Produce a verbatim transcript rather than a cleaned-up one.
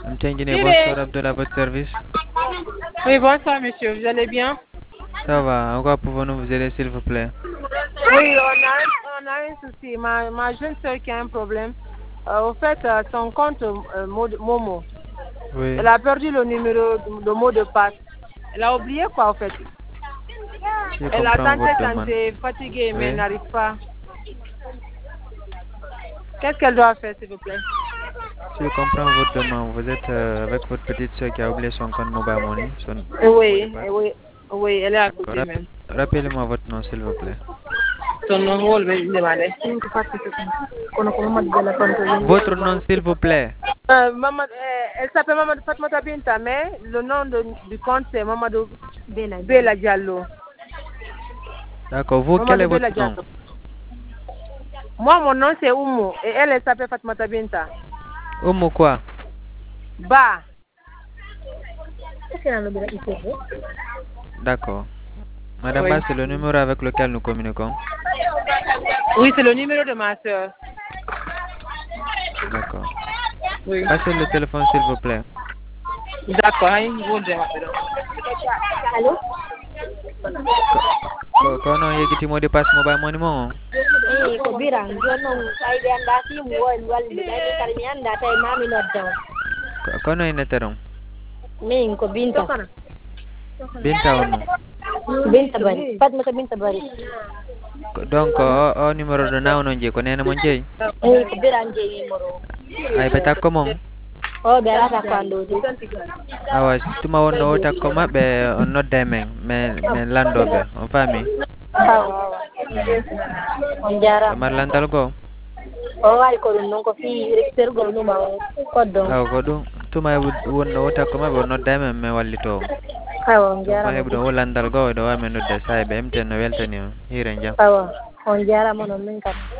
Mtengine, bonsoir Abdullah, à votre service. Oui, bonsoir monsieur, vous allez bien? Ça va, en quoi pouvons-nous vous aider s'il vous plaît? Oui, on a, un- on a un souci. Ma, ma jeune soeur qui a un problème. Euh, au fait, euh, son compte euh, Mo- Momo, Oui. elle a perdu le numéro, le mot de passe. Elle a oublié quoi, au fait? Je Elle a comprends tenté, votre demande. tenté, fatiguée, mais Oui. elle n'arrive pas. Qu'est-ce qu'elle doit faire, s'il vous plaît? Je comprends votre demande. Vous êtes euh, avec votre petite soeur qui a oublié son compte Mobile Money, son mot de Oui, passe. oui, oui, elle est à D'accord. côté Rapp- même. Rappelez-moi votre nom s'il vous plaît. Son nom, on va lui demander. Votre nom s'il vous plaît. Euh, Maman, euh, elle s'appelle Maman Fatmata Binta, mais le nom de- du compte c'est Mamadou Bella Diallo. D'accord. Vous, quel est Mamadou votre Bella nom? Diallo. Moi, mon nom c'est Oumou et elle, elle s'appelle Fatmata Binta. Oumou quoi? Ba. D'accord. Madame Oui, Ba, c'est le numéro avec lequel nous communiquons. oui c'est le numéro de ma soeur. D'accord. Oui. Passez le téléphone s'il vous plaît. D'accord, hein, vous devez. Allô? Ko ko- kono yegiti mot de passe Mobile Money mo? Eh, ko biran jono ay be anda fi mu wal wal be ay kal mi anda tay mami noddo. Ko- Kono ineteron. Min ko binta. Binta Oumou. Binta bari. Fatma ko binta bari. Ko- Donc o, o numéro do nawno je ko nena mo jeyi. Eh, ko biran je numero. Ay be takko mom. O be rata ko ando do. Awa tuma wonno o takko mabbe on nodda men men men landoɓe on faami. On jara. Pamar lantal go. O wari ko dum non ko fi recteur go numa koddo. Aw ko ɗum tuma e wonno o takko mabbe on nodda men men wallito. Awa on Tuma jara. heɓuɗo o landal go ɗo wami nodda sa e ɓe emten no weltani on hiren jam. Awa on jara mo non min kam.